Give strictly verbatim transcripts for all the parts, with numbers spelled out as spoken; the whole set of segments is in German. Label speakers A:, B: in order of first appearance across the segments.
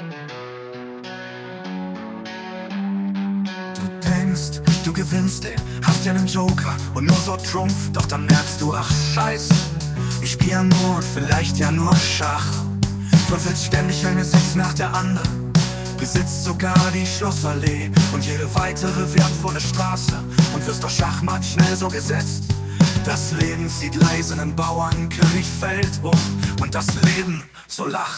A: Du denkst, du gewinnst den, hast ja einen Joker und nur so Trumpf, doch dann merkst du, ach scheiße, ich spiel ja nur und vielleicht ja nur Schach. Würfelst ständig eine Sechs nach der anderen, besitzt sogar die Schlossallee und jede weitere wertvolle Straße und wirst durch Schachmatt schnell so gesetzt. Das Leben zieht leise einen Bauernkönig fällt um und das Leben so lacht.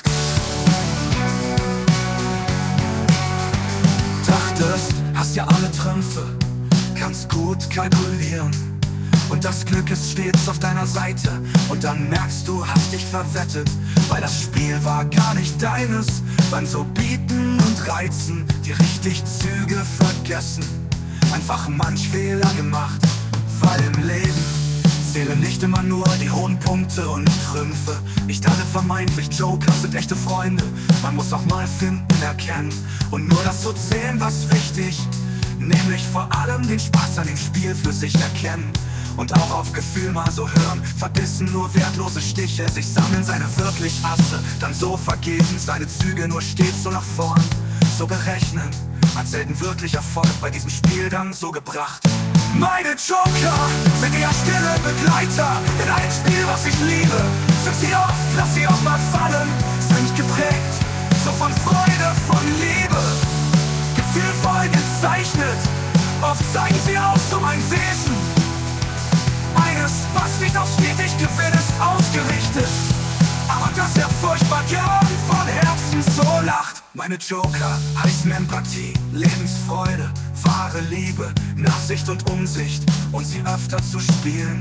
A: Dachtest, hast ja alle Trümpfe, kannst gut kalkulieren und das Glück ist stets auf deiner Seite und dann merkst du, hast dich verwettet, weil das Spiel war gar nicht deines. Beim so bieten und reizen, die richtig Züge vergessen, einfach manch Fehler gemacht, weil im Leben zählen nicht immer nur die hohen Punkte und Trümpfe. Nicht alle vermeintlich Joker sind echte Freunde, man muss auch mal finden, erkennen und nur das so zählen, was wichtig, nämlich vor allem den Spaß an dem Spiel für sich erkennen. Und auch auf Gefühl mal so hören, verbissen nur wertlose Stiche, sich sammeln seine wirklich Asse, dann so vergeben, seine Züge nur stets so nach vorn, so berechnen, hat selten wirklich Erfolg bei diesem Spiel dann so gebracht. Meine Joker sind eher stille Begleiter in einem Spiel, was ich liebe. Sind sie oft, lass sie auch mal fallen, sind geprägt, so von Freude, von Liebe, gefühlvoll gezeichnet, oft zeigen sie auch so mein Wesen. Eines, was nicht auf stetig Gewinn ist ausgerichtet, aber das er furchtbar gern von Herzen so lacht. Meine Joker heißen Empathie, Lebensfreude, wahre Liebe, Nachsicht und Umsicht und sie öfter zu spielen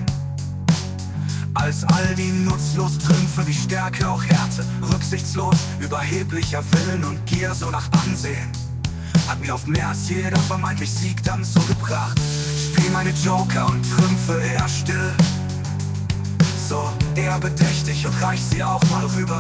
A: als all die nutzlos Trümpfe wie Stärke, auch Härte, rücksichtslos, überheblicher Willen und Gier so nach Ansehen. Hat mir auf mehr als jeder vermeintlich Sieg dann so gebracht. Spiel meine Joker und Trümpfe eher still, so eher bedächtig und reich sie auch mal rüber.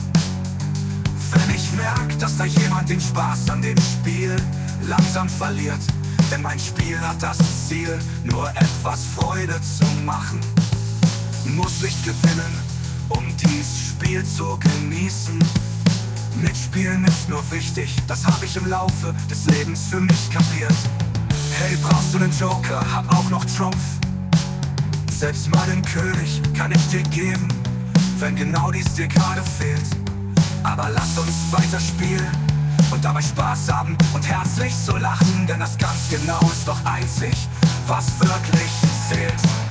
A: Wenn ich merk, dass da jemand den Spaß an dem Spiel langsam verliert, denn mein Spiel hat das Ziel, nur etwas Freude zu machen. Muss ich gewinnen, um dies Spiel zu genießen. Mitspielen ist nur wichtig, das hab ich im Laufe des Lebens für mich kapiert. Hey, brauchst du nen Joker, hab auch noch Trumpf. Selbst meinen König kann ich dir geben, wenn genau dies dir gerade fehlt. Aber lass uns weiterspielen und dabei Spaß haben und herzlich so lachen, denn das ganz genau ist doch einzig, was wirklich zählt.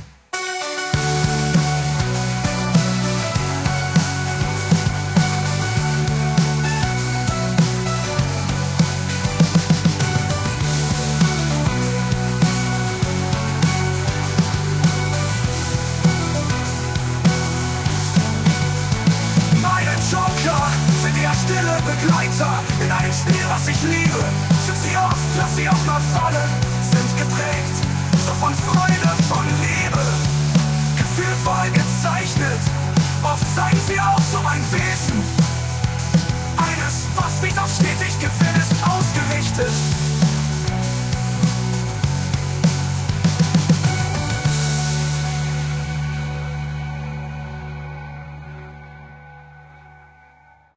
A: Stille Begleiter in einem Spiel, was ich liebe. Sind sie oft, lass sie auch mal fallen, sind geprägt, so von Freude, von Liebe, gefühlvoll gezeichnet, oft zeigen sie auch so mein Wesen. Eines, was nicht auf stetig Gewinn